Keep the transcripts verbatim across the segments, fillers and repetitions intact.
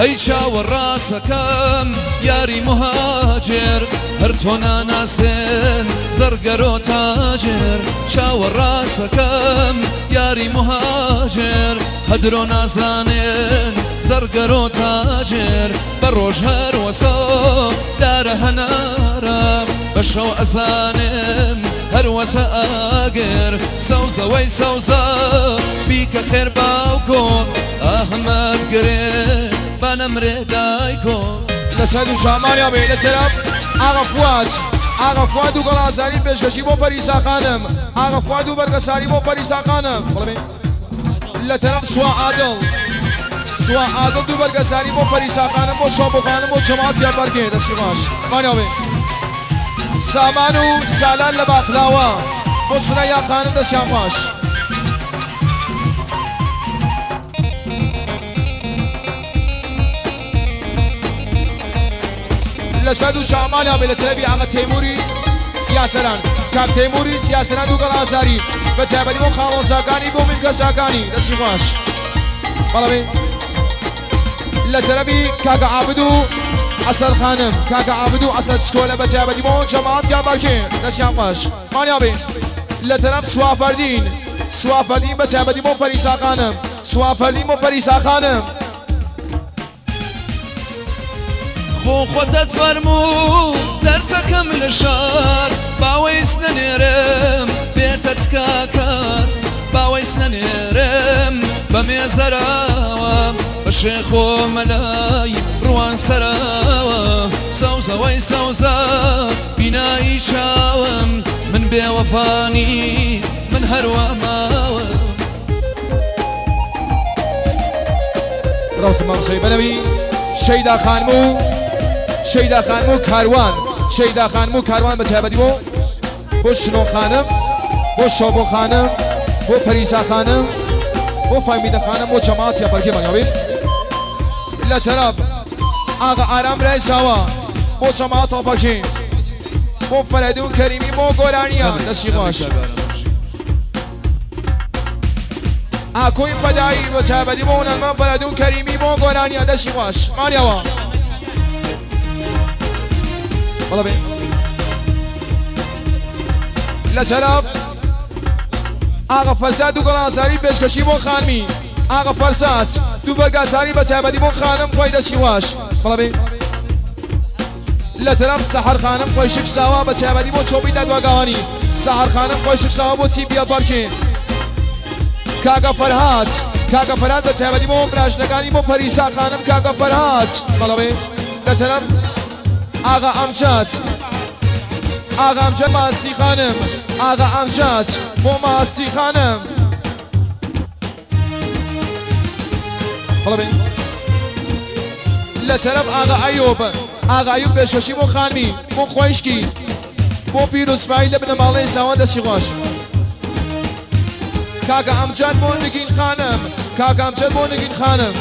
ئەی چاوەڕاستەکەم یاری مهاجر هەر تۆ ناناسێن زەرگەرۆ تاجر چاوەڕاستەکەم یاری مهاجر هەدرۆ نازانێن زەرگەرۆ تاجر بە ڕۆژ هەروەسە دارە هەنارە بە شەو ئەزانێن هەروەسە ئاگر سەوزەوەی سەوزە بیکە خێر باوکۆ ئەحمەد گرێ بەنەمرێ دایکۆ لەسەر و شامانیا بێ لەسەرم ئاغا فواد ئاغا فواد و گەڵازانی پێشکەشی بۆ پەریسا خانم ئاغا فواد و بەرگەساری بۆ پەریسا خانم لە تەرەف سوا عادڵ سوا عادڵ و بەرگەساری بۆ پەریسا خانم بۆ شۆبۆ خانم بۆ جەماعەت یاربەرگێ دەستی باش مانیا بێ سامان و سالان لە باخلاوە بۆ سورەیا خانم دەستیان باش لەسەد و شامانیا بێ لە تەلەبی ئاغا تەیموری سیاسەران کاک تەیموری سیاسەران و گەڵازاری بە تایبەتی بۆ خاڵۆزاکانی بۆ ملکەساکانی دەستی باش بەڵێ لە تەلەبی کاکە عابد و ئەسەد خانم کاکە عابد و ئەسەد شکۆلە بە تایبەتی بۆ جەماعەت یاربەرگێ دەستیان باش مانیا بێ لە تەرەف سوافەردین سوافەردین بە تایبەتی بۆ پەریسا خانم سوافەردین بۆ پەریسا خانم خۆ خۆتت فەرموو دەرسەکەم لە شار باوەیس نەنێرم بێتە تکاکات باوەیس نەنێرم بە مێزەراوە بە شێخ و مەلای ڕوان سەراوە سەوزەوەی سەوزە بینایی چاوم من بێوەفانی من هەروە ماوە ڕاستم مامسەی بەنەوی شەیدا خانم و شەیدا خانم و کاروان شەیدا خانم و کاروان بە تایبەتی بۆ بۆ شنۆ خانم بۆ شۆبۆ خانم بۆ پەریسا خانم بۆ فامیدە خانم بۆ جەماعەت یاربەرگێ مانیا بێ لە تەرەف ئاغا ئارام ڕایساوە بۆ جەماعەت یاربەرگێ بۆ فەرەدون کەریمی بۆ گۆرانیان دەستی باش ئاکۆی فەدایی بە تایبەتی بۆ نەمە فەرەدون کەریمی بۆ گۆرانیان دەستی باش مانیاوە بەڵێ بێ لە تەرەف ئاغا فەرزاد و گەڵازاری پێشکەشی بۆ خانمی ئاغا فەرزاد دوو بەرگەساری بە تایبەتی بۆ خانم خۆی دەستی واش بەڵێ بێ لە تەرەف سەحەر خانم خۆی شک ساوە بە تایبەتی بۆ چۆبی دادواگاوانی سەحەر خانم خۆی شک ساوە بۆ چی بیابەرچێ کاکە فەرهاد کاکە فەرهاد بە تایبەتی بۆ براشنەکانی بۆ پەریسا خانم کاکە فەرهاد بەڵێ بێ لە تەرەف ئاغا ئەمجاد ئاغا ئەمجاد ماستی خانم ئاغا ئەمجاد بۆ ماستی خانم بەڵێ بێ لە تەرەف ئاغا ئەیوب ئاغا ئەیوب پێشکەشی بۆ خانمی بۆ خۆیشکی بۆ پیر و سوپایی لە بنە ماڵەی ساوان دەستی خۆش کاکە ئەمجاد بۆ نگین خانم کاکە ئەمجاد بۆ نگین خانم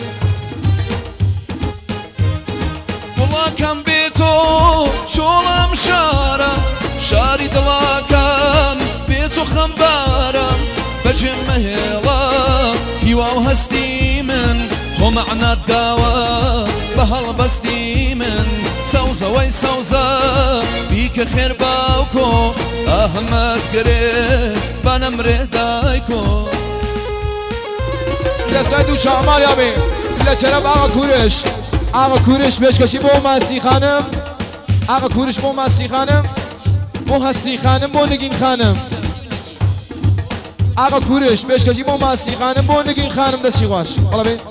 وڵاکەم بێتۆ چۆڵم شارە شاری دڵاکەم بێتۆ خەمبارە بەجێم مەهێڵە هیوا و هەستی من تۆ مەعنات داوە بە هەڵبەستی من سەوزەوەی سەوزە بیکە خێر باوکۆ ئەحمەد گرێ بەنەمرێ دایکۆ لەسەد و چامالیا بێ لە تەرەف ئاغا کوورش ئاغا کوورش پێشکەشی بۆ ماستی خانم ئاغا کوورش بۆ ماستی خانم بۆ هەستی خانم بۆ نگین خانم ئاغا کوورش پێشکەشی بۆ ماستی خانم بۆ نگین خانم دەستی خۆش بەڵێ بێ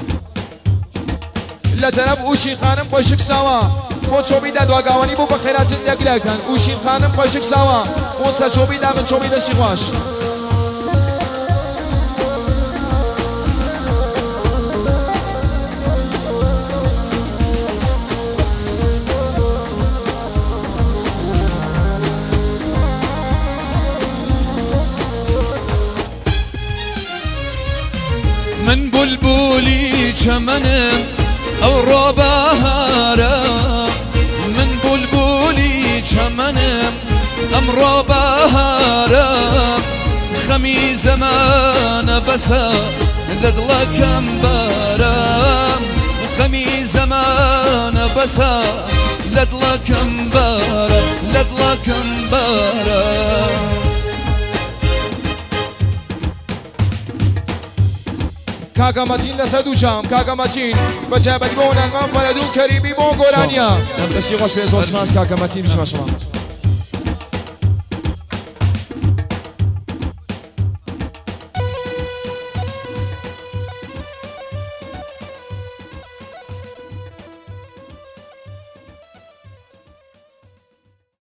لە تەرەف ئوشین خانم خۆی شک ساوە بۆ چۆبی دادواگاوانی بۆ بە خێراتن یەکلاکەن ئوشین خانم خۆی شک ساوە بۆ سەر چۆبی دامن چۆبی دەستی خۆش من بلبلی چمنم ئەو ڕۆبەهارە من بولبولی چەمەنم ئەمڕۆ بەهارە خەمی زەمانە بەسە لە دڵەکەم بارە غمي زمان بسا لدلك مبارا لدلك مبارا كاكا ماتين لسدو شام كاكا ماتين بجابت بون المنفلدو كريمي بون غورانيا بس يغوش بيزوس خاص كاكا ماتين بسم الله